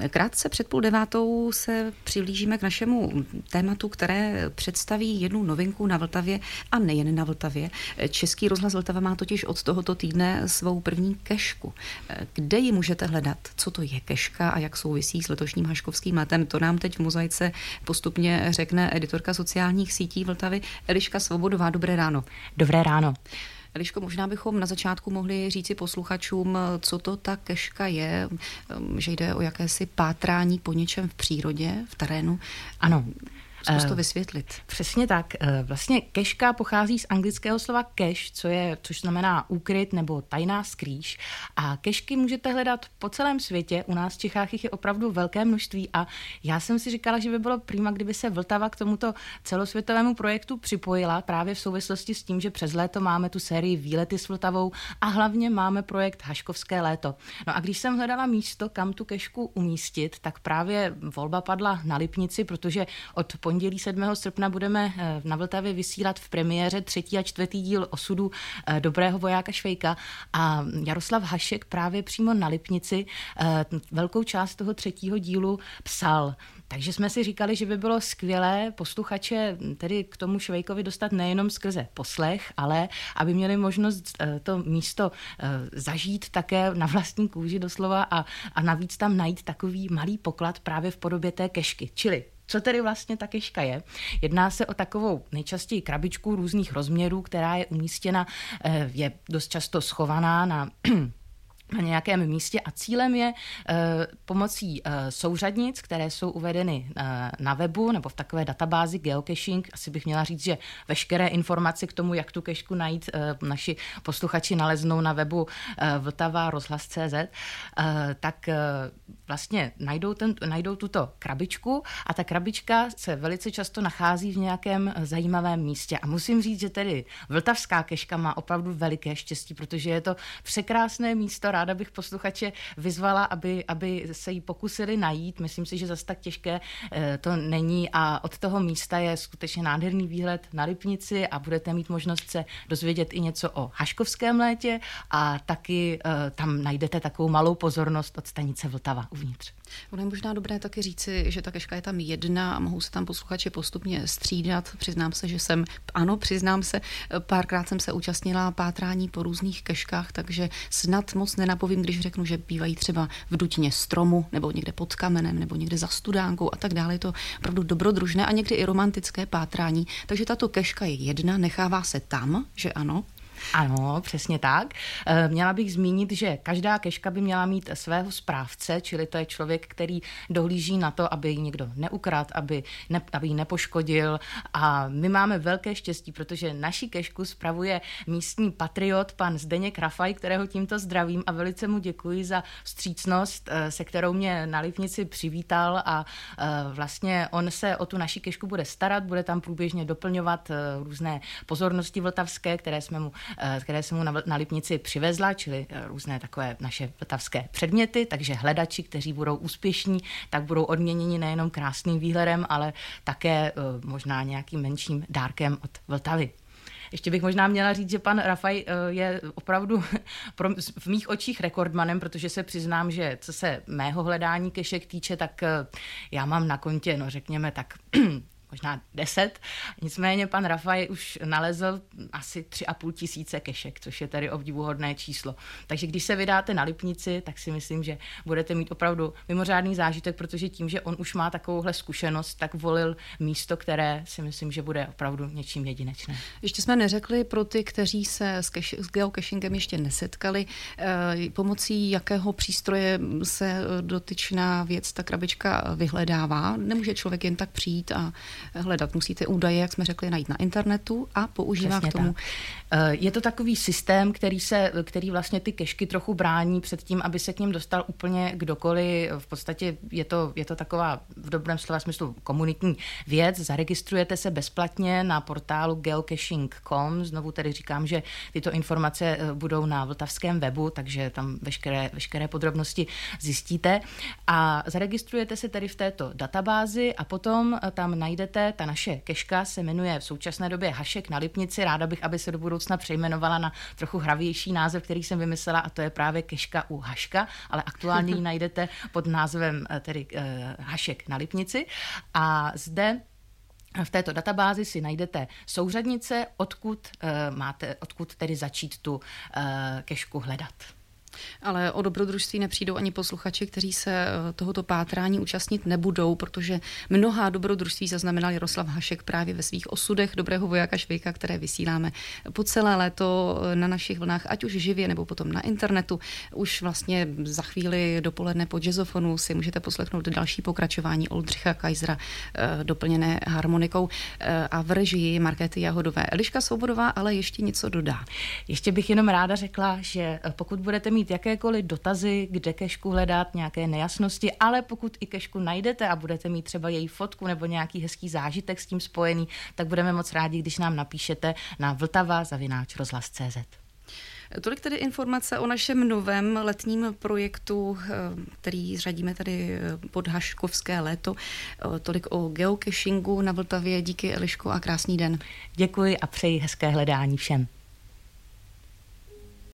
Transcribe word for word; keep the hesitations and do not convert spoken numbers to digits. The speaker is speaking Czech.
Krátce před půl devátou se přiblížíme k našemu tématu, které představí jednu novinku na Vltavě a nejen na Vltavě. Český rozhlas Vltava má totiž od tohoto týdne svou první kešku. Kde ji můžete hledat? Co to je keška a jak souvisí s letošním haškovským letem? To nám teď v Mozaice postupně řekne editorka sociálních sítí Vltavy Eliška Svobodová. Dobré ráno. Dobré ráno. Eliško, možná bychom na začátku mohli říci posluchačům, co to ta keška je, že jde o jakési pátrání po něčem v přírodě, v terénu. Ano. Zkus to vysvětlit. Přesně tak. Vlastně keška pochází z anglického slova cache, co je, což znamená úkryt nebo tajná skrýš. A kešky můžete hledat po celém světě. U nás v Čechách jich je opravdu velké množství a já jsem si říkala, že by bylo prima, kdyby se Vltava k tomuto celosvětovému projektu připojila právě v souvislosti s tím, že přes léto máme tu sérii Výlety s Vltavou a hlavně máme projekt Haškovské léto. No a když jsem hledala místo, kam tu kešku umístit, tak právě volba padla na Lipnici, protože od pondělí sedmého srpna budeme na Vltavě vysílat v premiéře třetí a čtvrtý díl Osudu dobrého vojáka Švejka a Jaroslav Hašek právě přímo na Lipnici velkou část toho třetího dílu psal. Takže jsme si říkali, že by bylo skvělé posluchače tedy k tomu Švejkovi dostat nejenom skrze poslech, ale aby měli možnost to místo zažít také na vlastní kůži doslova a, a navíc tam najít takový malý poklad právě v podobě té kešky. Čili co tedy vlastně ta keška je? Jedná se o takovou nejčastěji krabičku různých rozměrů, která je umístěna, je dost často schovaná na na nějakém místě a cílem je e, pomocí e, souřadnic, které jsou uvedeny e, na webu nebo v takové databázi geocaching, asi bych měla říct, že veškeré informace k tomu, jak tu kešku najít, e, naši posluchači naleznou na webu e, Vltava rozhlas tečka cé zet, e, tak e, vlastně najdou, ten, najdou tuto krabičku a ta krabička se velice často nachází v nějakém zajímavém místě. A musím říct, že tedy vltavská keška má opravdu veliké štěstí, protože je to překrásné místo. Ráda bych posluchače vyzvala, aby, aby se jí pokusili najít. Myslím si, že zase tak těžké to není a od toho místa je skutečně nádherný výhled na Lipnici a budete mít možnost se dozvědět i něco o haškovském létě a taky tam najdete takovou malou pozornost od stanice Vltava uvnitř. Ono je možná dobré taky říci, že ta keška je tam jedna a mohou se tam posluchači postupně střídat. Přiznám se, že jsem, ano, přiznám se, párkrát jsem se účastnila pátrání po různých keškách, takže snad moc nenapovím, když řeknu, že bývají třeba v dutině stromu, nebo někde pod kamenem, nebo někde za studánkou a tak dále. Je to opravdu dobrodružné a někdy i romantické pátrání. Takže tato keška je jedna, nechává se tam, že ano? Ano, přesně tak. Měla bych zmínit, že každá keška by měla mít svého správce, čili to je člověk, který dohlíží na to, aby ji někdo neukradl, aby, ne, aby ji nepoškodil. A my máme velké štěstí, protože naši kešku spravuje místní patriot, pan Zdeněk Rafaj, kterého tímto zdravím a velice mu děkuji za vstřícnost, se kterou mě na Lipnici přivítal a vlastně on se o tu naši kešku bude starat, bude tam průběžně doplňovat různé pozornosti vltavské, které jsme mu které jsem mu na Lipnici přivezla, čili různé takové naše vltavské předměty, takže hledači, kteří budou úspěšní, tak budou odměněni nejenom krásným výhledem, ale také možná nějakým menším dárkem od Vltavy. Ještě bych možná měla říct, že pan Rafaj je opravdu v mých očích rekordmanem, protože se přiznám, že co se mého hledání kešek týče, tak já mám na kontě, no řekněme tak možná deset. Nicméně pan Rafaj už nalezl asi tři a půl tisíce kešek, což je tady obdivuhodné číslo. Takže když se vydáte na Lipnici, tak si myslím, že budete mít opravdu mimořádný zážitek, protože tím, že on už má takovouhle zkušenost, tak volil místo, které si myslím, že bude opravdu něčím jedinečné. Ještě jsme neřekli pro ty, kteří se s, keš- s geocachingem ještě nesetkali, eh, pomocí jakého přístroje se dotyčná věc, ta krabička vyhledává. Nemůže člověk jen tak přijít a hledat. Musíte údaje, jak jsme řekli, najít na internetu a používá Přesně k tomu. Tak. Je to takový systém, který, se, který vlastně ty kešky trochu brání před tím, aby se k ním dostal úplně kdokoliv. V podstatě je to, je to taková v dobrém slova smyslu komunitní věc. Zaregistrujete se bezplatně na portálu geocaching tečka com. Znovu tedy říkám, že tyto informace budou na vltavském webu, takže tam veškeré, veškeré podrobnosti zjistíte. A zaregistrujete se tedy v této databázi a potom tam najdete najdete. Ta naše keška se jmenuje v současné době Hašek na Lipnici. Ráda bych, aby se do budoucna přejmenovala na trochu hravější název, který jsem vymyslela, a to je právě keška u Haška, ale aktuálně ji najdete pod názvem tedy uh, Hašek na Lipnici. A zde v této databázi si najdete souřadnice, odkud uh, máte, odkud tedy začít tu uh, kešku hledat. Ale o dobrodružství nepřijdou ani posluchači, kteří se tohoto pátrání účastnit nebudou, protože mnohá dobrodružství zaznamenal Jaroslav Hašek právě ve svých osudech dobrého vojáka Švejka, které vysíláme po celé léto na našich vlnách, ať už živě nebo potom na internetu. Už vlastně za chvíli dopoledne po jazzofonu si můžete poslechnout další pokračování Oldřicha Kaisera doplněné harmonikou a v režii Markéty Jahodové. Eliška Svobodová ale ještě něco dodá. Ještě bych jenom ráda řekla, že pokud budete mít jakékoliv dotazy, kde kešku hledat, nějaké nejasnosti, ale pokud i kešku najdete a budete mít třeba její fotku nebo nějaký hezký zážitek s tím spojený, tak budeme moc rádi, když nám napíšete na vltava zavináč rozhlas tečka cé zet. Tolik tedy informace o našem novém letním projektu, který řadíme tady pod Haškovské léto. Tolik o geocachingu na Vltavě. Díky, Eliško, a krásný den. Děkuji a přeji hezké hledání všem.